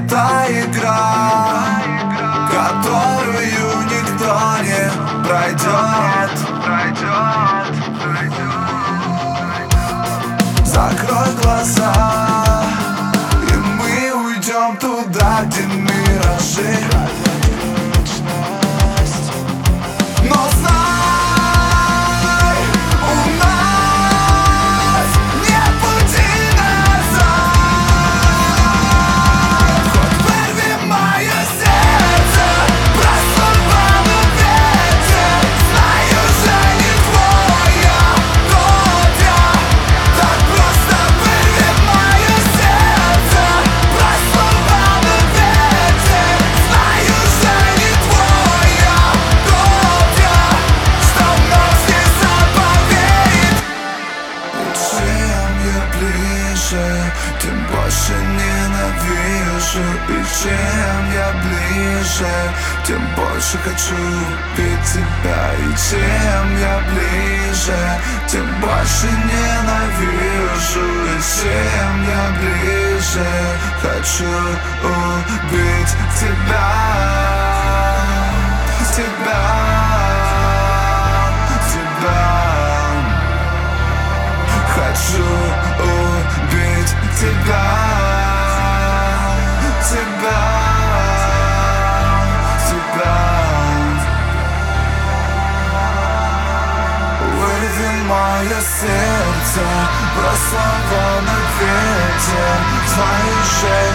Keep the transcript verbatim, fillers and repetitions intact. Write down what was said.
та игра, которую никто не пройдет. Закрой глаза, и мы уйдем туда, где миражи. Но знай, у нас нет пути назад. Хоть вырви мое сердце, проступай на ветер. Знаю, же не твоя доля. Так просто вырви мое сердце, проступай на ветер. Знаю, же не твоя доля. Что вновь не заповедь. Чем я ближе, тем больше ненавижу. И чем я ближе, тем больше хочу любить тебя. И чем я ближе, тем больше ненавижу. И чем я ближе, хочу убить тебя. Тебя, тебя. Хочу убить тебя, тебя, тебя. Вырви мое сердце, брось слова на ветер. Знаю, же